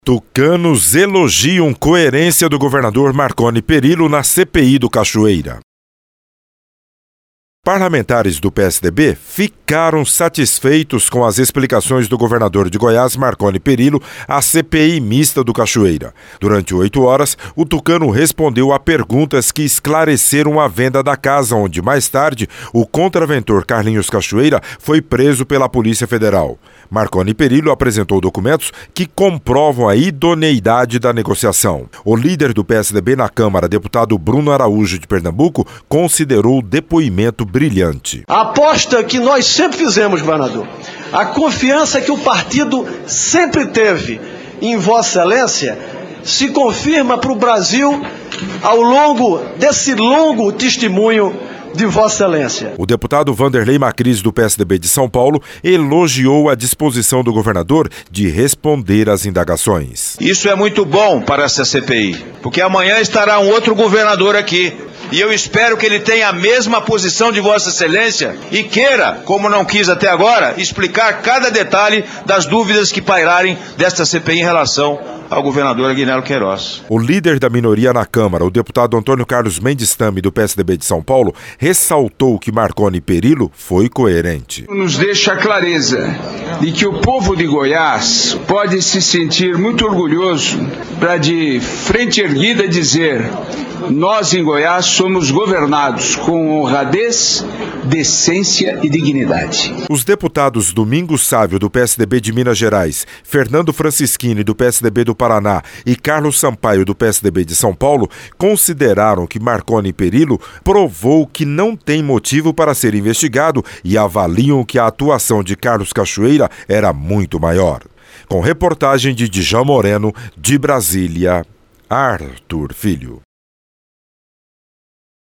Tucanos elogiam coerência do governador Marconi Perillo na CPI do Cachoeira. Parlamentares do PSDB ficaram satisfeitos com as explicações do governador de Goiás, Marconi Perillo, à CPI mista do Cachoeira. Durante 8 horas, o tucano respondeu a perguntas que esclareceram a venda da casa, onde, mais tarde, o contraventor Carlinhos Cachoeira foi preso pela Polícia Federal. Marconi Perillo apresentou documentos que comprovam a idoneidade da negociação. O líder do PSDB na Câmara, deputado Bruno Araújo de Pernambuco, considerou o depoimento brilhante. A aposta que nós sempre fizemos, governador, a confiança que o partido sempre teve em Vossa Excelência, se confirma para o Brasil ao longo desse longo testemunho de Vossa Excelência. O deputado Vanderlei Macris, do PSDB de São Paulo, elogiou a disposição do governador de responder às indagações. Isso é muito bom para essa CPI, porque amanhã estará um outro governador aqui. E eu espero que ele tenha a mesma posição de Vossa Excelência e queira, como não quis até agora, explicar cada detalhe das dúvidas que pairarem desta CPI em relação ao governador Aguinaldo Queiroz. O líder da minoria na Câmara, o deputado Antônio Carlos Mendes Tame, do PSDB de São Paulo, ressaltou que Marconi Perillo foi coerente. Nos deixa a clareza de que o povo de Goiás pode se sentir muito orgulhoso para de frente erguida dizer: nós em Goiás somos governados com honradez, decência e dignidade. Os deputados Domingos Sávio, do PSDB de Minas Gerais, Fernando Francischini, do PSDB do Paraná e Carlos Sampaio, do PSDB de São Paulo, consideraram que Marconi Perillo provou que não tem motivo para ser investigado e avaliam que a atuação de Carlos Cachoeira era muito maior. Com reportagem de Djalma Moreno, de Brasília, Arthur Filho.